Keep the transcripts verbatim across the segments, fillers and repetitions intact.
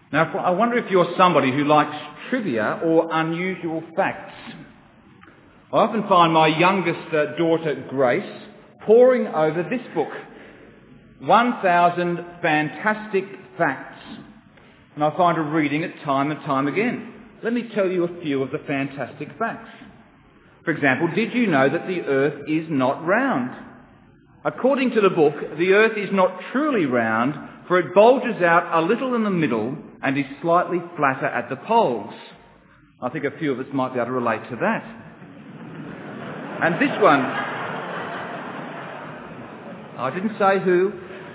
Now, I wonder if you're somebody who likes trivia or unusual facts. I often find my youngest uh, daughter, Grace, poring over this book, one thousand Fantastic Facts. And I find her reading it time and time again. Let me tell you a few of the fantastic facts. For example, did you know that the earth is not round? According to the book, the earth is not truly round, for it bulges out a little in the middle and is slightly flatter at the poles. I think a few of us might be able to relate to that. And this one, I didn't say who.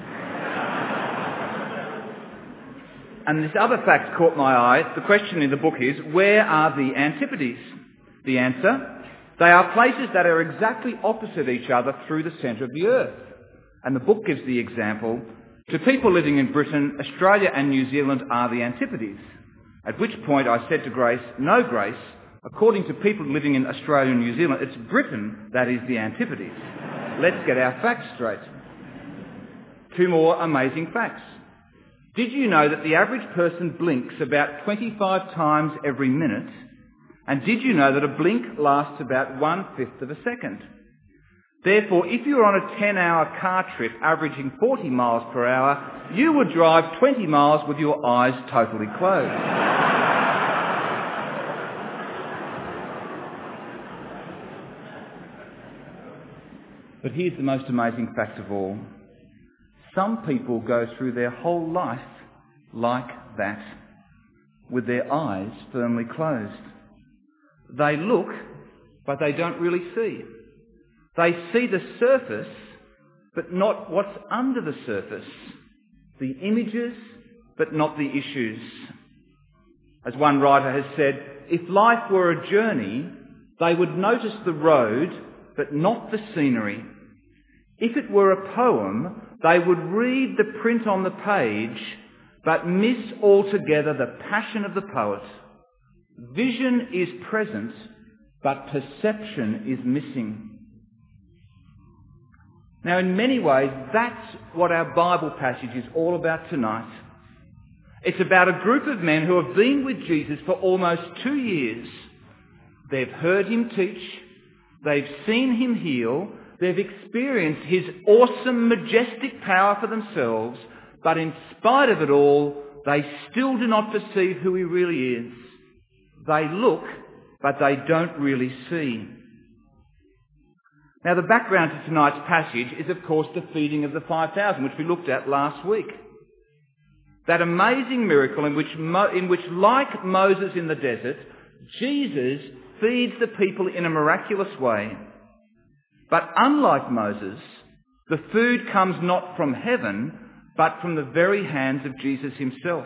And this other fact caught my eye. The question in the book is, where are the Antipodes? The answer, they are places that are exactly opposite each other through the centre of the earth. And the book gives the example, to people living in Britain, Australia and New Zealand are the Antipodes. At which point I said to Grace, no, Grace, according to people living in Australia and New Zealand, it's Britain that is the Antipodes. Let's get our facts straight. Two more amazing facts. Did you know that the average person blinks about twenty-five times every minute? And did you know that a blink lasts about one-fifth of a second? Therefore, if you were on a ten-hour car trip averaging forty miles per hour, you would drive twenty miles with your eyes totally closed. But here's the most amazing fact of all. Some people go through their whole life like that, with their eyes firmly closed. They look, but they don't really see. They see the surface, but not what's under the surface. The images, but not the issues. As one writer has said, if life were a journey, they would notice the road, but not the scenery. If it were a poem, they would read the print on the page, but miss altogether the passion of the poet. Vision is present, but perception is missing. Now, in many ways, that's what our Bible passage is all about tonight. It's about a group of men who have been with Jesus for almost two years. They've heard him teach, they've seen him heal, they've experienced his awesome, majestic power for themselves, but in spite of it all, they still do not perceive who he really is. They look, but they don't really see. Now, the background to tonight's passage is, of course, the feeding of the five thousand, which we looked at last week. That amazing miracle in which, Mo- in which, like Moses in the desert, Jesus feeds the people in a miraculous way. But unlike Moses, the food comes not from heaven, but from the very hands of Jesus himself.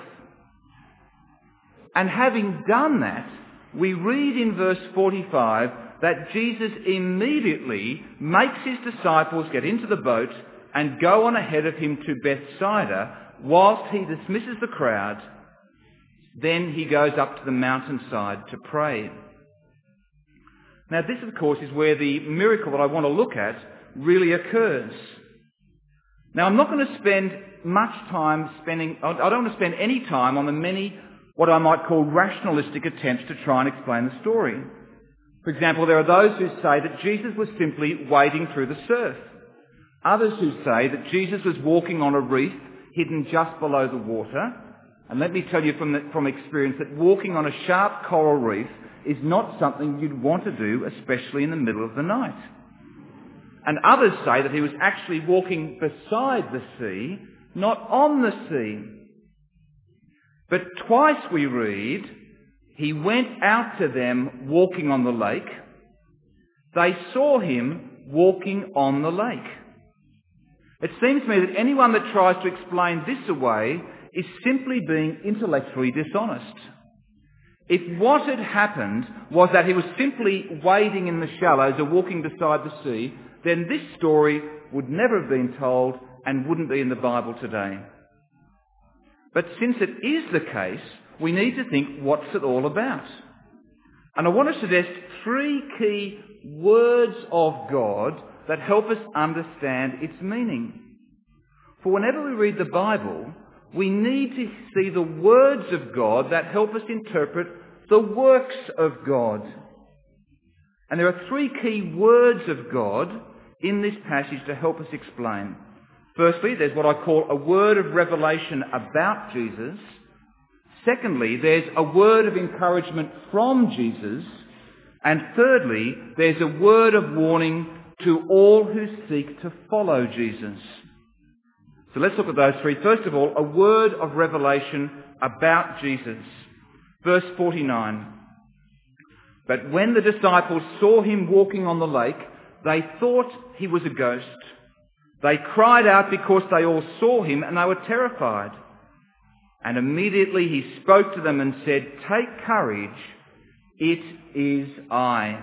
And having done that, we read in verse forty-five that Jesus immediately makes his disciples get into the boat and go on ahead of him to Bethsaida whilst he dismisses the crowd. Then he goes up to the mountainside to pray. Now this, of course, is where the miracle that I want to look at really occurs. Now I'm not going to spend much time spending, I don't want to spend any time on the many, what I might call rationalistic attempts to try and explain the story. For example, there are those who say that Jesus was simply wading through the surf. Others who say that Jesus was walking on a reef hidden just below the water. And let me tell you from, the, from experience that walking on a sharp coral reef is not something you'd want to do, especially in the middle of the night. And others say that he was actually walking beside the sea, not on the sea. But twice we read, he went out to them walking on the lake. They saw him walking on the lake. It seems to me that anyone that tries to explain this away is simply being intellectually dishonest. If what had happened was that he was simply wading in the shallows or walking beside the sea, then this story would never have been told and wouldn't be in the Bible today. But since it is the case, we need to think, what's it all about? And I want to suggest three key words of God that help us understand its meaning. For whenever we read the Bible, we need to see the words of God that help us interpret the works of God. And there are three key words of God in this passage to help us explain. Firstly, there's what I call a word of revelation about Jesus. Secondly, there's a word of encouragement from Jesus. And thirdly, there's a word of warning to all who seek to follow Jesus. So let's look at those three. First of all, a word of revelation about Jesus. Verse forty-nine. But when the disciples saw him walking on the lake, they thought he was a ghost. They cried out because they all saw him and they were terrified. And immediately he spoke to them and said, "Take courage, it is I."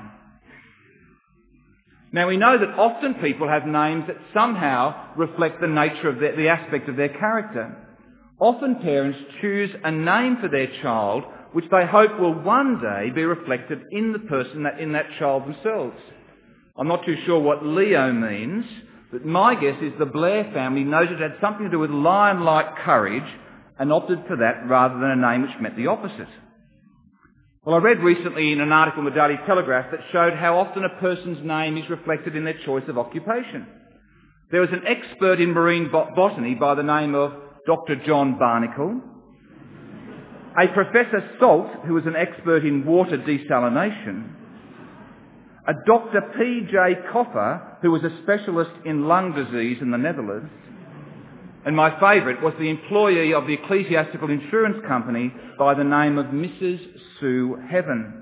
Now we know that often people have names that somehow reflect the nature of their, the aspect of their character. Often parents choose a name for their child which they hope will one day be reflected in the person, that, in that child themselves. I'm not too sure what Leo means, but my guess is the Blair family noted it had something to do with lion-like courage and opted for that rather than a name which meant the opposite. Well, I read recently in an article in the Daily Telegraph that showed how often a person's name is reflected in their choice of occupation. There was an expert in marine bot- botany by the name of Doctor John Barnacle, a Professor Salt, who was an expert in water desalination, a Doctor P J Coffer, who was a specialist in lung disease in the Netherlands, and my favourite was the employee of the ecclesiastical insurance company by the name of Missus Sue Heaven.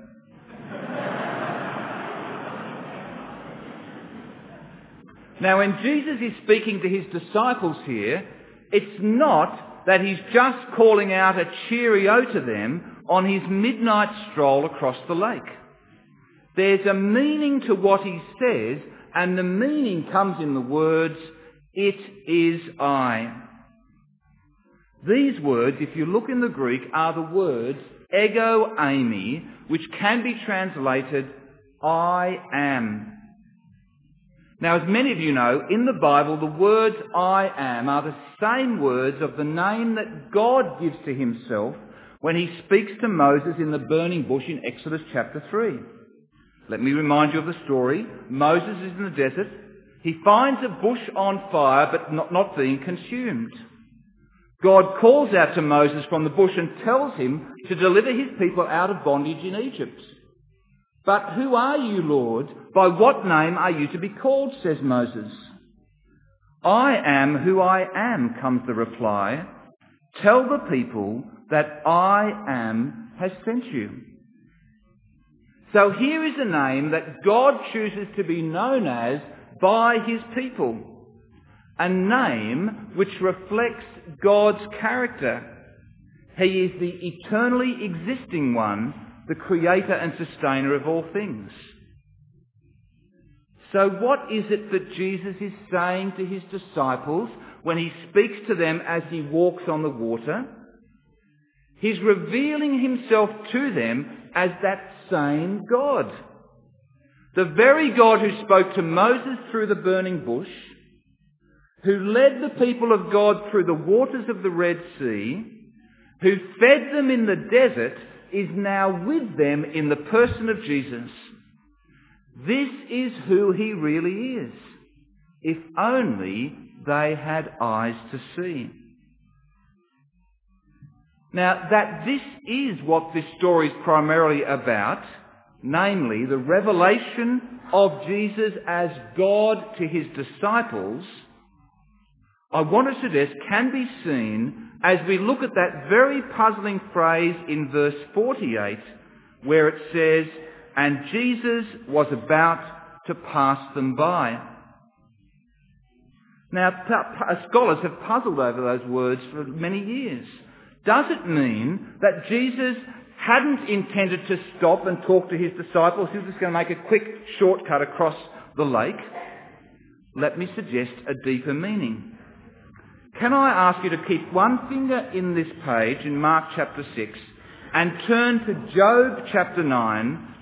Now, when Jesus is speaking to his disciples here, it's not that he's just calling out a cheerio to them on his midnight stroll across the lake. There's a meaning to what he says, and the meaning comes in the words, "It is I." These words, if you look in the Greek, are the words ego eimi, which can be translated I am. Now, as many of you know, in the Bible, the words I am are the same words of the name that God gives to himself when he speaks to Moses in the burning bush in Exodus chapter three. Let me remind you of the story. Moses is in the desert. He finds a bush on fire but not, not being consumed. God calls out to Moses from the bush and tells him to deliver his people out of bondage in Egypt. "But who are you, Lord? By what name are you to be called?" says Moses. "I am who I am," comes the reply. "Tell the people that I am has sent you." So here is a name that God chooses to be known as by his people. A name which reflects God's character. He is the eternally existing one, the creator and sustainer of all things. So what is it that Jesus is saying to his disciples when he speaks to them as he walks on the water? He's revealing himself to them as that same God. The very God who spoke to Moses through the burning bush, who led the people of God through the waters of the Red Sea, who fed them in the desert, is now with them in the person of Jesus. This is who he really is, if only they had eyes to see. Now, that this is what this story is primarily about, namely the revelation of Jesus as God to his disciples, I want to suggest can be seen as we look at that very puzzling phrase in verse forty-eight, where it says, "And Jesus was about to pass them by." Now, p- scholars have puzzled over those words for many years. Does it mean that Jesus hadn't intended to stop and talk to his disciples? He was just going to make a quick shortcut across the lake? Let me suggest a deeper meaning. Can I ask you to keep one finger in this page in Mark chapter six and turn to Job chapter nine.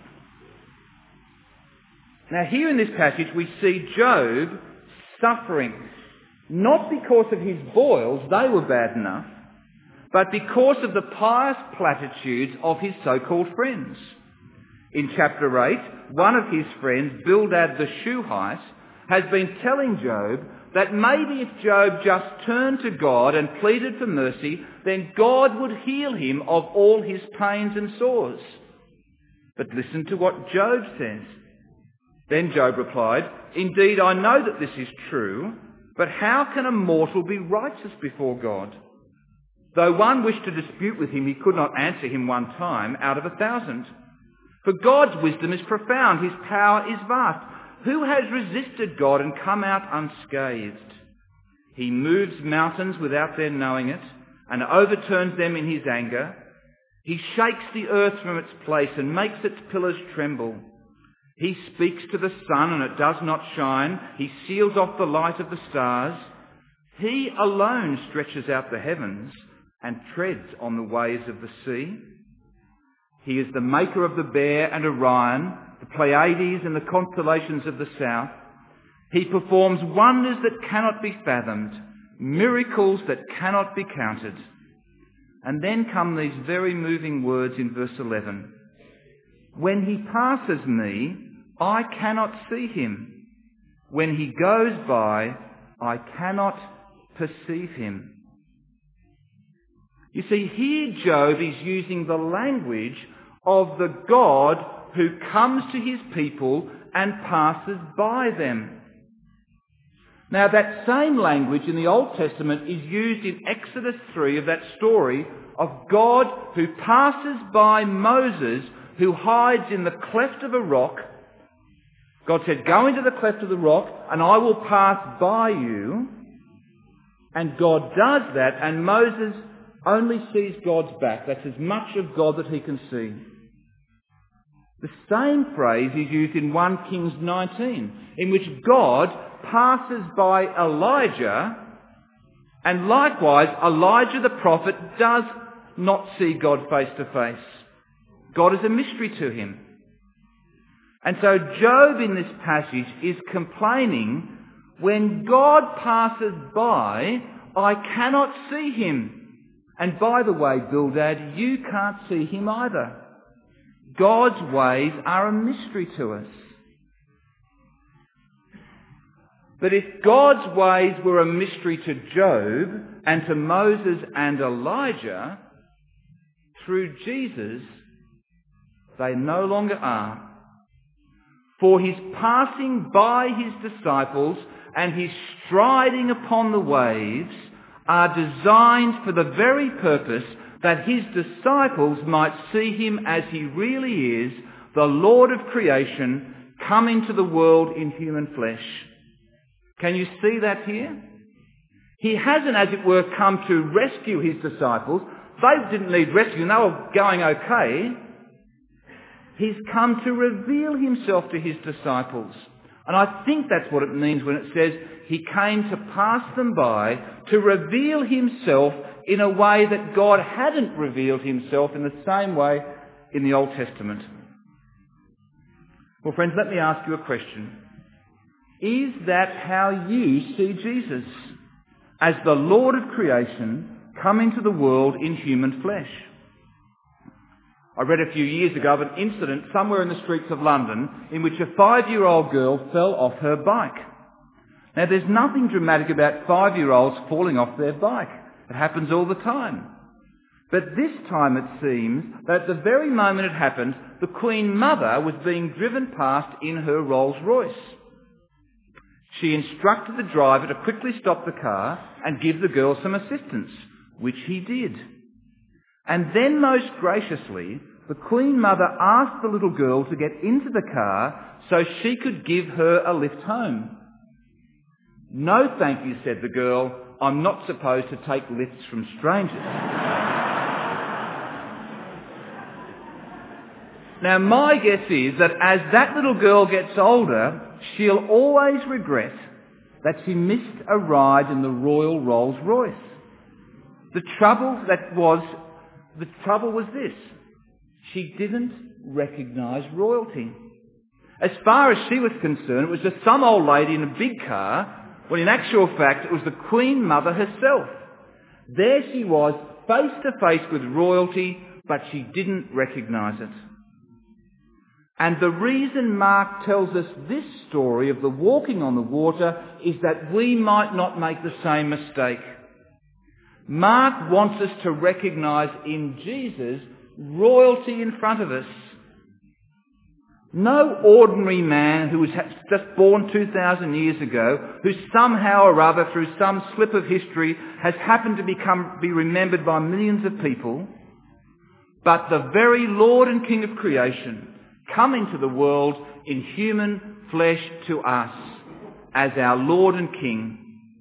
Now here in this passage we see Job suffering, not because of his boils, they were bad enough, but because of the pious platitudes of his so-called friends. In chapter eight, one of his friends, Bildad the Shuhite, has been telling Job that maybe if Job just turned to God and pleaded for mercy, then God would heal him of all his pains and sores. But listen to what Job says. Then Job replied, "Indeed, I know that this is true, but how can a mortal be righteous before God? Though one wished to dispute with him, he could not answer him one time out of a thousand. For God's wisdom is profound, his power is vast. Who has resisted God and come out unscathed? He moves mountains without their knowing it, and overturns them in his anger. He shakes the earth from its place and makes its pillars tremble. He speaks to the sun and it does not shine. He seals off the light of the stars. He alone stretches out the heavens and treads on the waves of the sea. He is the maker of the Bear and Orion, the Pleiades and the constellations of the south. He performs wonders that cannot be fathomed, miracles that cannot be counted." And then come these very moving words in verse eleven. "When he passes me, I cannot see him. When he goes by, I cannot perceive him." You see, here Job is using the language of the God who comes to his people and passes by them. Now, that same language in the Old Testament is used in Exodus three of that story of God who passes by Moses, who hides in the cleft of a rock. God said, "Go into the cleft of the rock and I will pass by you." And God does that, and Moses only sees God's back. That's as much of God that he can see. The same phrase is used in First Kings nineteen, in which God passes by Elijah, and likewise Elijah the prophet does not see God face to face. God is a mystery to him. And so Job in this passage is complaining, when God passes by, I cannot see him. And by the way, Bildad, you can't see him either. God's ways are a mystery to us. But if God's ways were a mystery to Job and to Moses and Elijah, through Jesus, they no longer are. For his passing by his disciples and his striding upon the waves are designed for the very purpose that his disciples might see him as he really is, the Lord of creation, come into the world in human flesh. Can you see that here? He hasn't, as it were, come to rescue his disciples. They didn't need rescue, they were going okay. He's come to reveal himself to his disciples. And I think that's what it means when it says he came to pass them by, to reveal himself in a way that God hadn't revealed himself in the same way in the Old Testament. Well, friends, let me ask you a question. Is that how you see Jesus? As the Lord of creation, come into the world in human flesh? I read a few years ago of an incident somewhere in the streets of London in which a five-year-old girl fell off her bike. Now, there's nothing dramatic about five-year-olds falling off their bike. It happens all the time. But this time it seems that at the very moment it happened, the Queen Mother was being driven past in her Rolls Royce. She instructed the driver to quickly stop the car and give the girl some assistance, which he did. And then most graciously, the Queen Mother asked the little girl to get into the car so she could give her a lift home. "No, thank you," said the girl. "I'm not supposed to take lifts from strangers." Now, my guess is that as that little girl gets older, she'll always regret that she missed a ride in the Royal Rolls Royce. The trouble that was, the trouble was this: she didn't recognise royalty. As far as she was concerned, it was just some old lady in a big car, when in actual fact it was the Queen Mother herself. There she was, face to face with royalty, but she didn't recognise it. And the reason Mark tells us this story of the walking on the water is that we might not make the same mistake. Mark wants us to recognise in Jesus royalty in front of us. No ordinary man who was just born two thousand years ago, who somehow or other, through some slip of history, has happened to become be remembered by millions of people, but the very Lord and King of creation, come into the world in human flesh to us as our Lord and King,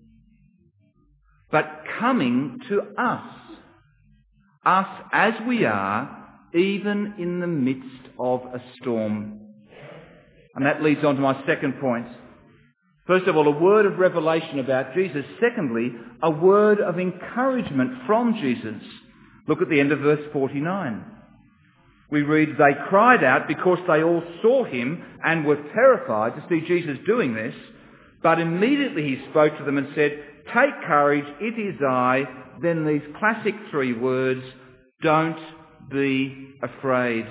but coming to us, us as we are, even in the midst of a storm. And that leads on to my second point. First of all, a word of revelation about Jesus. Secondly, a word of encouragement from Jesus. Look at the end of verse forty-nine. We read, "They cried out because they all saw him and were terrified to see Jesus doing this. But immediately he spoke to them and said, 'Take courage, it is I.'" Then these classic three words, "Don't be afraid."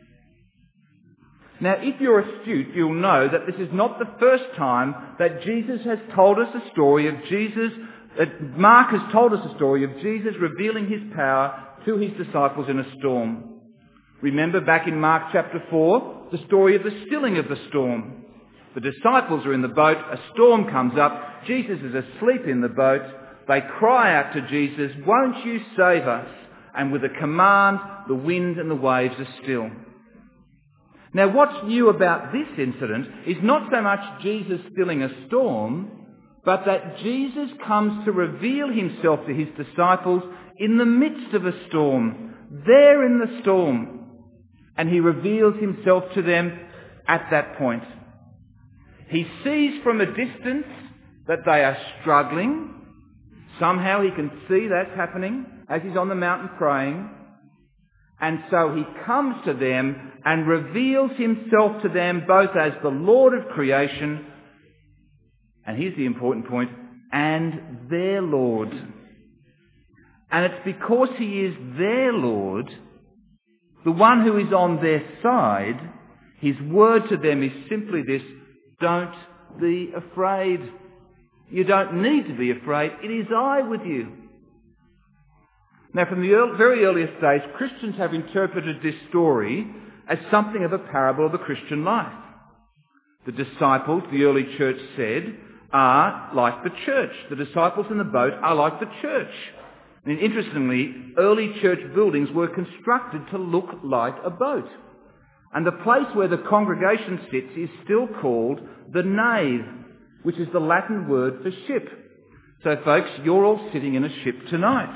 Now, if you're astute, you'll know that this is not the first time that Jesus has told us a story of Jesus, that Mark has told us a story of Jesus revealing his power to his disciples in a storm. Remember back in Mark chapter four, the story of the stilling of the storm. The disciples are in the boat, a storm comes up, Jesus is asleep in the boat, they cry out to Jesus, "Won't you save us?" And with a command, the wind and the waves are still. Now, what's new about this incident is not so much Jesus stilling a storm, but that Jesus comes to reveal himself to his disciples in the midst of a storm, there in the storm. And he reveals himself to them at that point. He sees from a distance that they are struggling. Somehow he can see that's happening as he's on the mountain praying. And so he comes to them and reveals himself to them both as the Lord of creation, and here's the important point, and their Lord. And it's because he is their Lord, the one who is on their side, his word to them is simply this: don't be afraid. You don't need to be afraid. It is I with you. Now, from the early, very earliest days, Christians have interpreted this story as something of a parable of the Christian life. The disciples, the early church said, are like the church. The disciples in the boat are like the church. And interestingly, early church buildings were constructed to look like a boat. And the place where the congregation sits is still called the nave, which is the Latin word for ship. So, folks, you're all sitting in a ship tonight.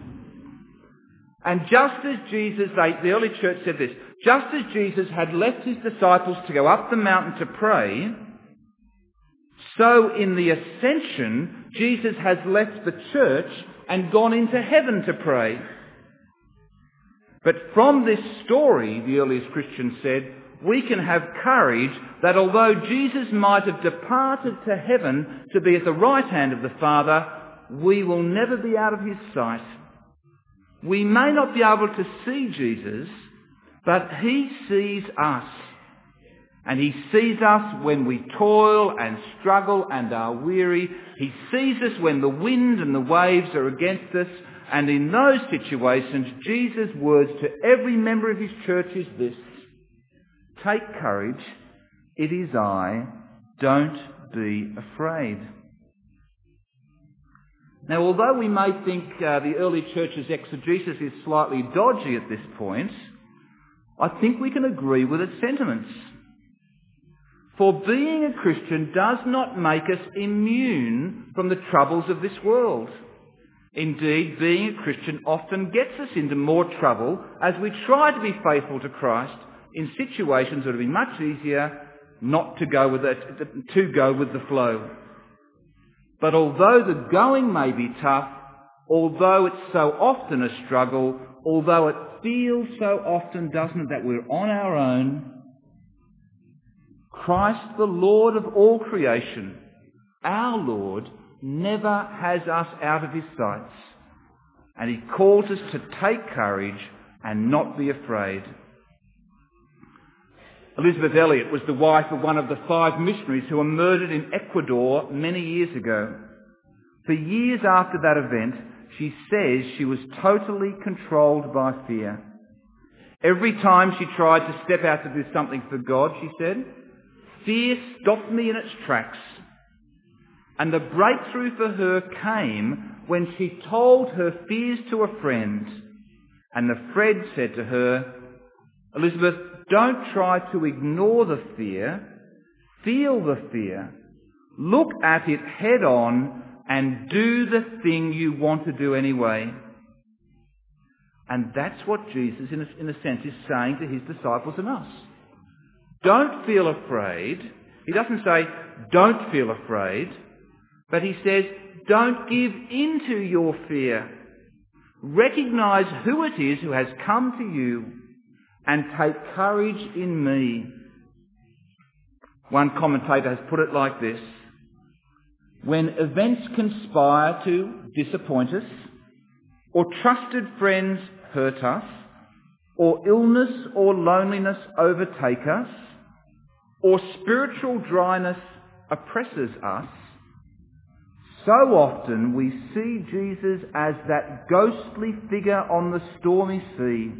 And just as Jesus, they, the early church said this, just as Jesus had left his disciples to go up the mountain to pray, so in the ascension, Jesus has left the church and gone into heaven to pray. But from this story, the earliest Christians said, we can have courage that although Jesus might have departed to heaven to be at the right hand of the Father, we will never be out of his sight. We may not be able to see Jesus, but he sees us. And he sees us when we toil and struggle and are weary. He sees us when the wind and the waves are against us. And in those situations, Jesus' words to every member of his church is this: take courage, it is I, don't be afraid. Now, although we may think uh, the early church's exegesis is slightly dodgy at this point, I think we can agree with its sentiments. For being a Christian does not make us immune from the troubles of this world. Indeed, being a Christian often gets us into more trouble as we try to be faithful to Christ in situations that would be much easier not to go with it, to go with the flow. But although the going may be tough, although it's so often a struggle, although it feels so often, doesn't it, that we're on our own, Christ, the Lord of all creation, our Lord, never has us out of his sights. And he calls us to take courage and not be afraid. Elizabeth Elliot was the wife of one of the five missionaries who were murdered in Ecuador many years ago. For years after that event, she says she was totally controlled by fear. Every time she tried to step out to do something for God, she said, fear stopped me in its tracks. And the breakthrough for her came when she told her fears to a friend. And the friend said to her, Elizabeth, don't try to ignore the fear. Feel the fear. Look at it head on and do the thing you want to do anyway. And that's what Jesus, in a, in a sense, is saying to his disciples and us. Don't feel afraid. He doesn't say, don't feel afraid. But he says, don't give in to your fear. Recognise who it is who has come to you and take courage in me. One commentator has put it like this. When events conspire to disappoint us, or trusted friends hurt us, or illness or loneliness overtake us, or spiritual dryness oppresses us, so often we see Jesus as that ghostly figure on the stormy sea.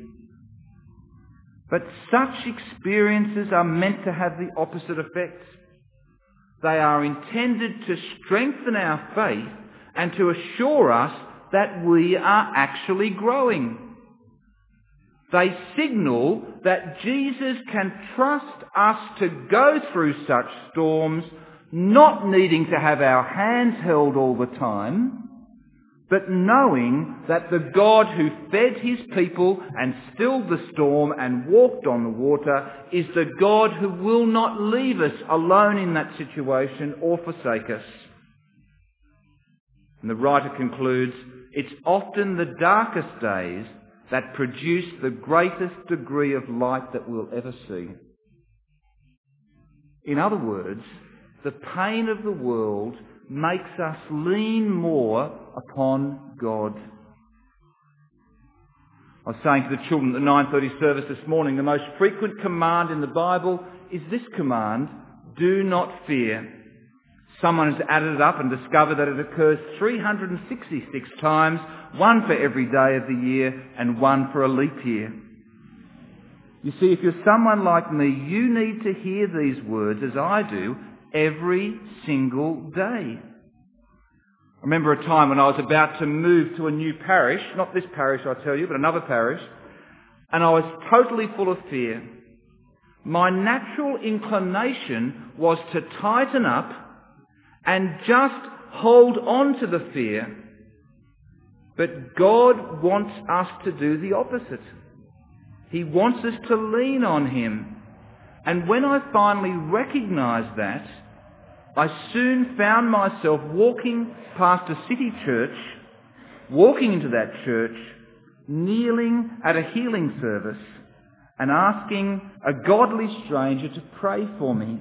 But such experiences are meant to have the opposite effect. They are intended to strengthen our faith and to assure us that we are actually growing. They signal that Jesus can trust us to go through such storms, not needing to have our hands held all the time, but knowing that the God who fed his people and stilled the storm and walked on the water is the God who will not leave us alone in that situation or forsake us. And the writer concludes, it's often the darkest days that produce the greatest degree of light that we'll ever see. In other words, the pain of the world makes us lean more upon God. I was saying to the children at the nine thirty service this morning, the most frequent command in the Bible is this command, do not fear. Someone has added it up and discovered that it occurs three hundred sixty-six times, one for every day of the year and one for a leap year. You see, if you're someone like me, you need to hear these words, as I do, every single day. I remember a time when I was about to move to a new parish, not this parish I tell you, but another parish, and I was totally full of fear. My natural inclination was to tighten up and just hold on to the fear. But God wants us to do the opposite. He wants us to lean on him. And when I finally recognised that, I soon found myself walking past a city church, walking into that church, kneeling at a healing service and asking a godly stranger to pray for me.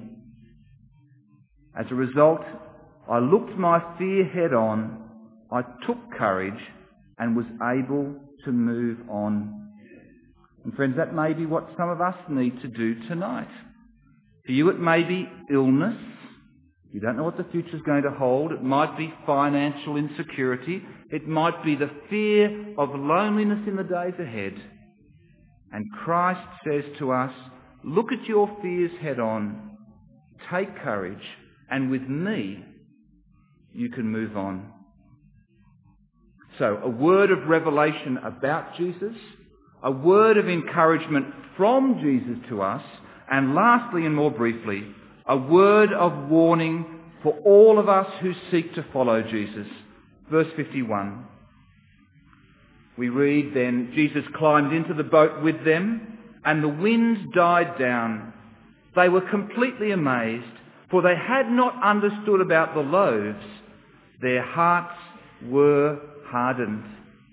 As a result, I looked my fear head on, I took courage and was able to move on. And friends, that may be what some of us need to do tonight. For you it may be illness. You don't know what the future is going to hold. It might be financial insecurity. It might be the fear of loneliness in the days ahead. And Christ says to us, look at your fears head on, take courage, and with me you can move on. So, a word of revelation about Jesus, a word of encouragement from Jesus to us, and lastly and more briefly, a word of warning for all of us who seek to follow Jesus. Verse fifty-one. We read, then Jesus climbed into the boat with them, and the wind died down. They were completely amazed, for they had not understood about the loaves. Their hearts were hardened.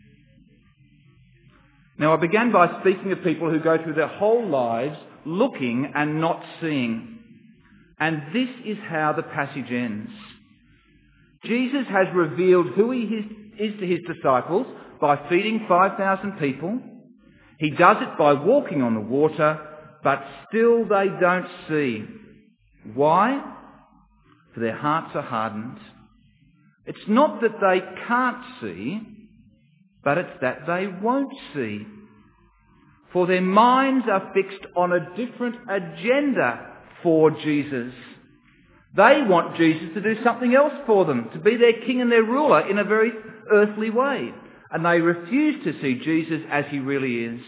Now, I began by speaking of people who go through their whole lives looking and not seeing. And this is how the passage ends. Jesus has revealed who he is to his disciples by feeding five thousand people. He does it by walking on the water, but still they don't see. Why? For their hearts are hardened. It's not that they can't see, but it's that they won't see. For their minds are fixed on a different agenda for Jesus. They want Jesus to do something else for them, to be their king and their ruler in a very earthly way. And they refuse to see Jesus as he really is.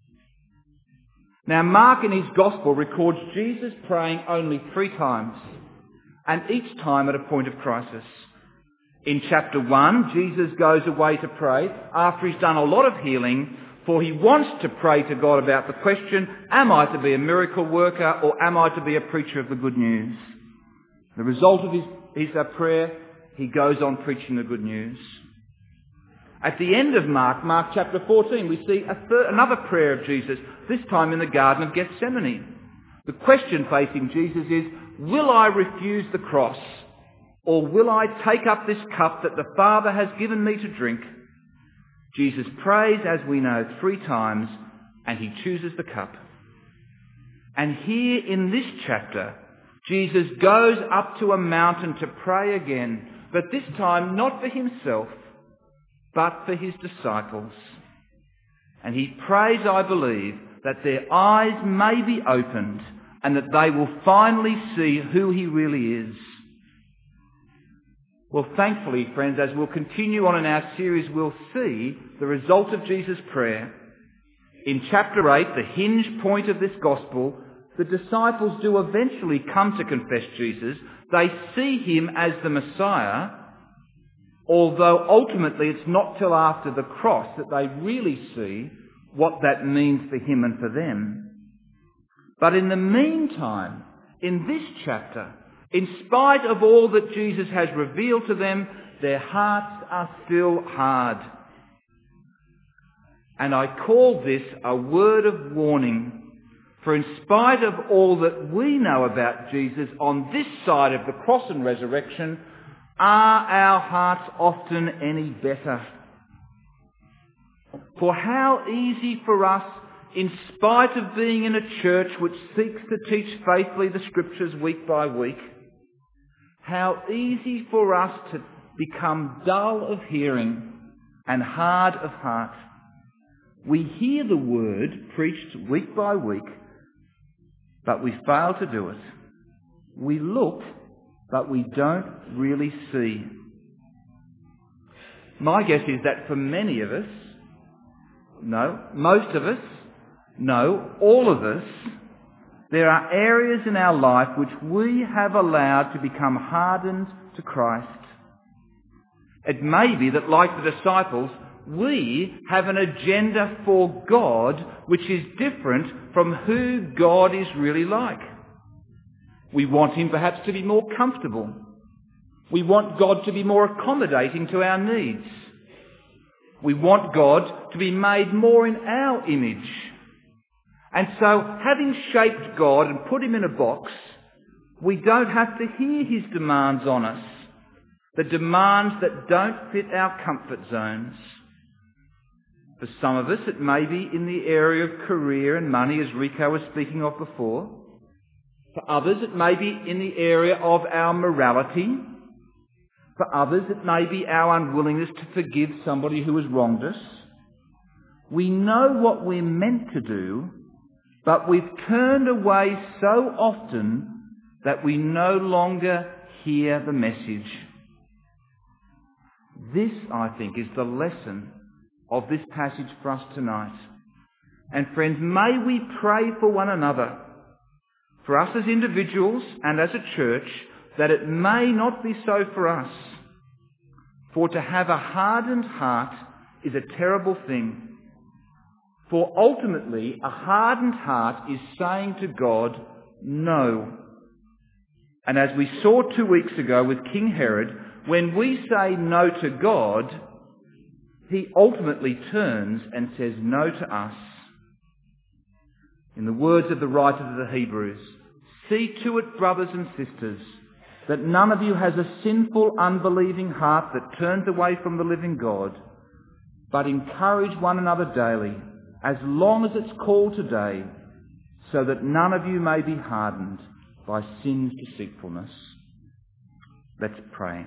Now, Mark in his Gospel records Jesus praying only three times, and each time at a point of crisis. In chapter one, Jesus goes away to pray after he's done a lot of healing, for he wants to pray to God about the question, am I to be a miracle worker or am I to be a preacher of the good news? The result of his, his uh, prayer, he goes on preaching the good news. At the end of Mark, Mark chapter fourteen, we see a third, another prayer of Jesus, this time in the Garden of Gethsemane. The question facing Jesus is, will I refuse the cross, or will I take up this cup that the Father has given me to drink? Jesus prays, as we know, three times, and he chooses the cup. And here in this chapter, Jesus goes up to a mountain to pray again, but this time not for himself, but for his disciples. And he prays, I believe, that their eyes may be opened and that they will finally see who he really is. Well, thankfully, friends, as we'll continue on in our series, we'll see the result of Jesus' prayer. In chapter eight, the hinge point of this gospel, the disciples do eventually come to confess Jesus. They see him as the Messiah, although ultimately it's not till after the cross that they really see what that means for him and for them. But in the meantime, in this chapter, in spite of all that Jesus has revealed to them, their hearts are still hard. And I call this a word of warning. For in spite of all that we know about Jesus on this side of the cross and resurrection, are our hearts often any better? For how easy for us, in spite of being in a church which seeks to teach faithfully the Scriptures week by week, how easy for us to become dull of hearing and hard of heart. We hear the word preached week by week, but we fail to do it. We look, but we don't really see. My guess is that for many of us, no, most of us, no, all of us, there are areas in our life which we have allowed to become hardened to Christ. It may be that, like the disciples, we have an agenda for God which is different from who God is really like. We want him perhaps to be more comfortable. We want God to be more accommodating to our needs. We want God to be made more in our image. And so, having shaped God and put him in a box, we don't have to hear his demands on us, the demands that don't fit our comfort zones. For some of us, it may be in the area of career and money, as Rico was speaking of before. For others, it may be in the area of our morality. For others, it may be our unwillingness to forgive somebody who has wronged us. We know what we're meant to do, but we've turned away so often that we no longer hear the message. This, I think, is the lesson of this passage for us tonight. And friends, may we pray for one another, for us as individuals and as a church, that it may not be so for us. For to have a hardened heart is a terrible thing. For ultimately, a hardened heart is saying to God, no. And as we saw two weeks ago with King Herod, when we say no to God, he ultimately turns and says no to us. In the words of the writer to the Hebrews, see to it, brothers and sisters, that none of you has a sinful, unbelieving heart that turns away from the living God, but encourage one another daily, as long as it's called today, so that none of you may be hardened by sin's deceitfulness. Let's pray.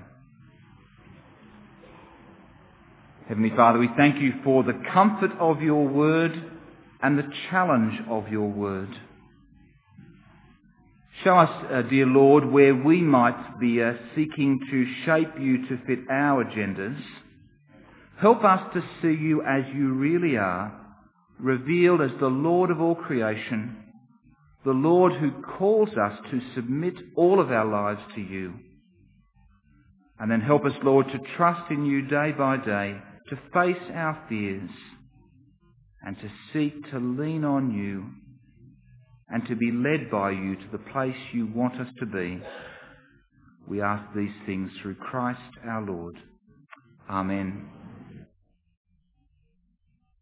Heavenly Father, we thank you for the comfort of your word and the challenge of your word. Show us, uh, dear Lord, where we might be uh, seeking to shape you to fit our agendas. Help us to see you as you really are, revealed as the Lord of all creation, the Lord who calls us to submit all of our lives to you. And then help us, Lord, to trust in you day by day, to face our fears, and to seek to lean on you, and to be led by you to the place you want us to be. We ask these things through Christ our Lord. Amen.